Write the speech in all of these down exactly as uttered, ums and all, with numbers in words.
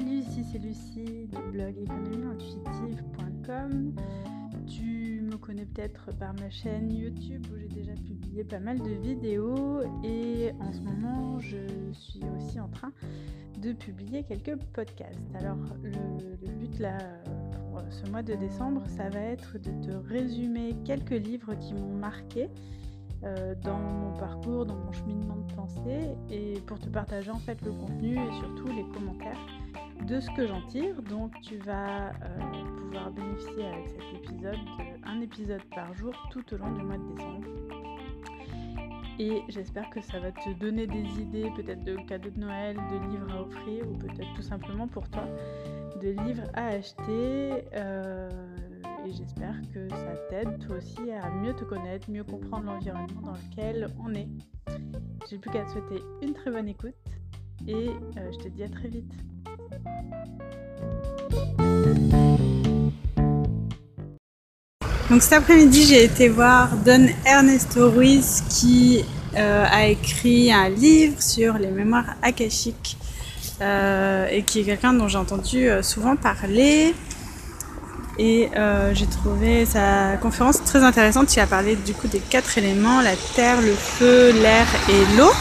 Salut, ici c'est Lucie du blog économie intuitive point com. Tu me connais peut-être par ma chaîne YouTube où j'ai déjà publié pas mal de vidéos et en ce moment je suis aussi en train de publier quelques podcasts. Alors le, le but là pour ce mois de décembre, ça va être de te résumer quelques livres qui m'ont marqué euh, dans mon parcours, dans mon cheminement de pensée et pour te partager en fait le contenu et surtout les commentaires de ce que j'en tire. Donc tu vas euh, pouvoir bénéficier avec cet épisode d'un épisode par jour tout au long du mois de décembre. Et j'espère que ça va te donner des idées, peut-être de cadeaux de Noël, de livres à offrir ou peut-être tout simplement pour toi, de livres à acheter. Euh, et j'espère que ça t'aide toi aussi à mieux te connaître, mieux comprendre l'environnement dans lequel on est. J'ai plus qu'à te souhaiter une très bonne écoute et euh, je te dis à très vite. Donc cet après-midi, j'ai été voir Don Ernesto Ruiz qui euh, a écrit un livre sur les mémoires akashiques euh, et qui est quelqu'un dont j'ai entendu euh, souvent parler. Et euh, j'ai trouvé sa conférence très intéressante. Il a parlé du coup des quatre éléments, la terre, le feu, l'air et l'eau.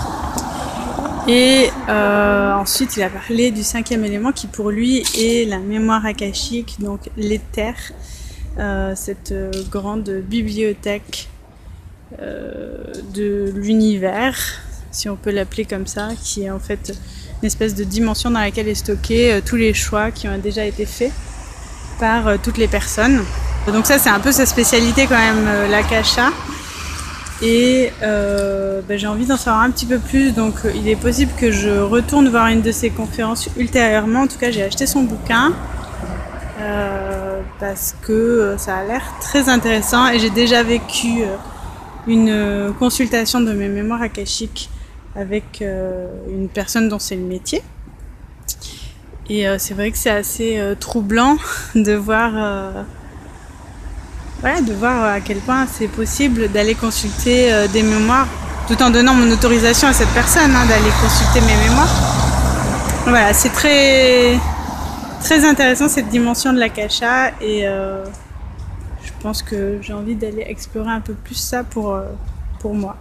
Et euh, ensuite, il a parlé du cinquième élément qui pour lui est la mémoire akashique, donc l'éther, euh, cette euh, grande bibliothèque euh, de l'univers, si on peut l'appeler comme ça, qui est en fait une espèce de dimension dans laquelle est stocké euh, tous les choix qui ont déjà été faits par euh, toutes les personnes. Donc ça, c'est un peu sa spécialité quand même, euh, l'akasha. Et euh, bah, j'ai envie d'en savoir un petit peu plus, donc euh, il est possible que je retourne voir une de ses conférences ultérieurement. En tout cas, j'ai acheté son bouquin euh, parce que euh, ça a l'air très intéressant et j'ai déjà vécu euh, une euh, consultation de mes mémoires akashiques avec euh, une personne dont c'est le métier. Et euh, c'est vrai que c'est assez euh, troublant de voir... Euh, Voilà, de voir à quel point c'est possible d'aller consulter euh, des mémoires, tout en donnant mon autorisation à cette personne hein, d'aller consulter mes mémoires. Voilà, c'est très, très intéressant cette dimension de l'akasha et euh, je pense que j'ai envie d'aller explorer un peu plus ça pour, euh, pour moi.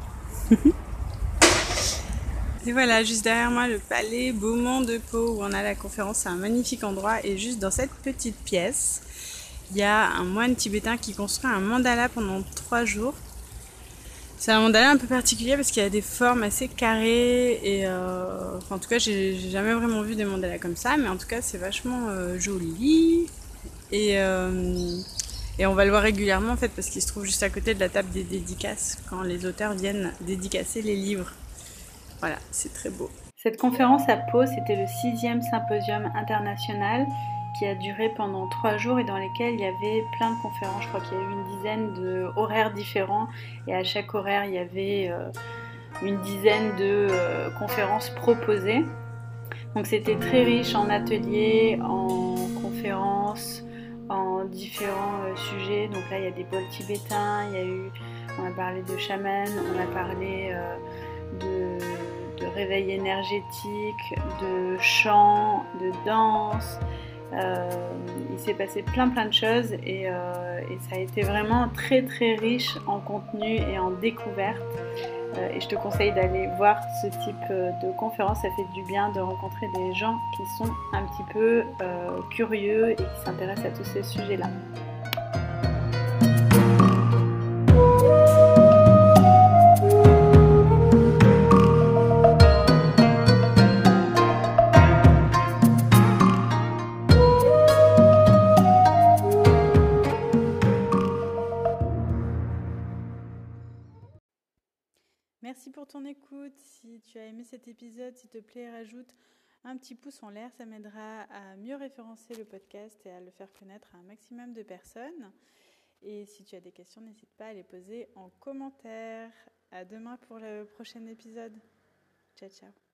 Et voilà, juste derrière moi, le palais Beaumont de Pau où on a la conférence, c'est un magnifique endroit et juste dans cette petite pièce, il y a un moine tibétain qui construit un mandala pendant trois jours. C'est un mandala un peu particulier parce qu'il y a des formes assez carrées et euh, enfin, en tout cas j'ai, j'ai jamais vraiment vu des mandalas comme ça, mais en tout cas c'est vachement euh, joli et, euh, et on va le voir régulièrement en fait parce qu'il se trouve juste à côté de la table des dédicaces quand les auteurs viennent dédicacer les livres. Voilà, c'est très beau. Cette conférence à Pau, c'était le sixième symposium international qui a duré pendant trois jours et dans lesquels il y avait plein de conférences. Je crois qu'il y a eu une dizaine d'horaires différents et à chaque horaire il y avait euh, une dizaine de euh, conférences proposées. Donc c'était très riche en ateliers, en conférences, en différents euh, sujets. Donc là il y a des bols tibétains, il y a eu, on a parlé de chaman, on a parlé euh, de, de réveil énergétique, de chant, de danse. Euh, il s'est passé plein plein de choses et, euh, et ça a été vraiment très très riche en contenu et en découverte euh, et je te conseille d'aller voir ce type de conférence. Ça fait du bien de rencontrer des gens qui sont un petit peu euh, curieux et qui s'intéressent à tous ces sujets là. Merci pour ton écoute. Si tu as aimé cet épisode, s'il te plaît, rajoute un petit pouce en l'air. Ça m'aidera à mieux référencer le podcast et à le faire connaître à un maximum de personnes. Et si tu as des questions, n'hésite pas à les poser en commentaire. À demain pour le prochain épisode. Ciao, ciao.